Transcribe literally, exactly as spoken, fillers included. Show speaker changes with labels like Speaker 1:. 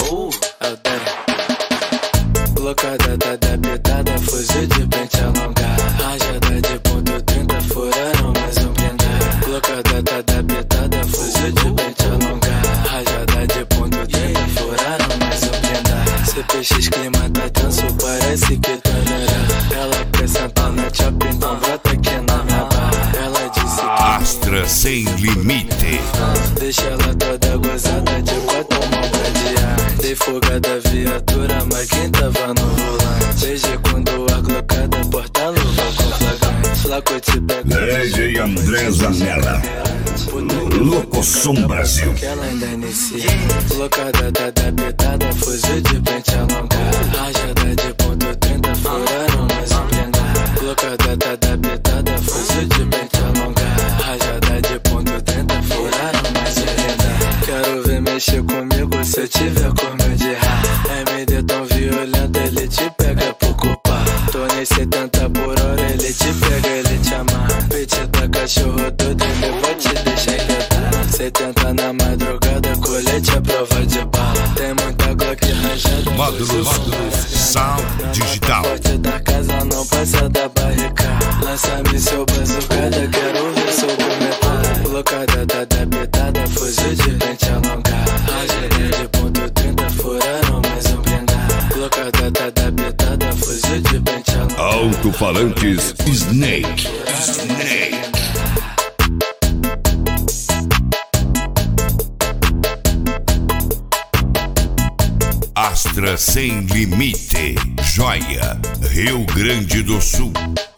Speaker 1: Uh, adoro. Colocada, tá adaptada, fuzil de pente alongado. Rajada de ponto trinta, furaram mais um blindado. Colocada, tá adaptada, fuzil de pente alongado. Rajada de ponto trinta, furaram mais um blindado. C P X clima tá tenso, parece que tá nerado. Ela quer sentar na chapa, então brota aqui na minha barra. Ela disse que
Speaker 2: Astra sem limite.
Speaker 1: deixa ela toda gozada de quatro mãos pra diar. Dei fuga da viatura, mas quem tava no volante? Desde quando a glocada, porta-luva com flagrante. Flaco te pega.
Speaker 2: D J André Zanella, Locosom Brasil.
Speaker 1: Que ela ainda inicia. Colocada, tá adaptada, fuzil de pente alongado. Rajada de ponto trinta, furaram mais um blindado. Colocada, tá adaptada, fuzil de pente alongado. Rajada de ponto trinta, furaram mais um blindado. Quero ver mexer comigo se eu tiver corno de rato. M D tão violento, ele te pega por culpar. Tô nem setenta por hora, ele te pega, ele te amarra. Pete da cachorro todo, ele vai te deixar inquietar. setenta na madrugada, colete a prova de bala. Tem muita Glock rajada.
Speaker 2: Módulos Sound Digital.
Speaker 1: Porte da casa não passa da barricada. Lança-me seu bazucada, quero ver sobre o metal. Colocada, tá adaptada, fuzil de pente alongado. Rajada de ponto trinta, furaram mais um blindado. Colocada, tá adaptada, fuzil de pente alongado.
Speaker 2: Alto-falantes Snake. Snake. Astra sem limite. Joia, Rio Grande do Sul.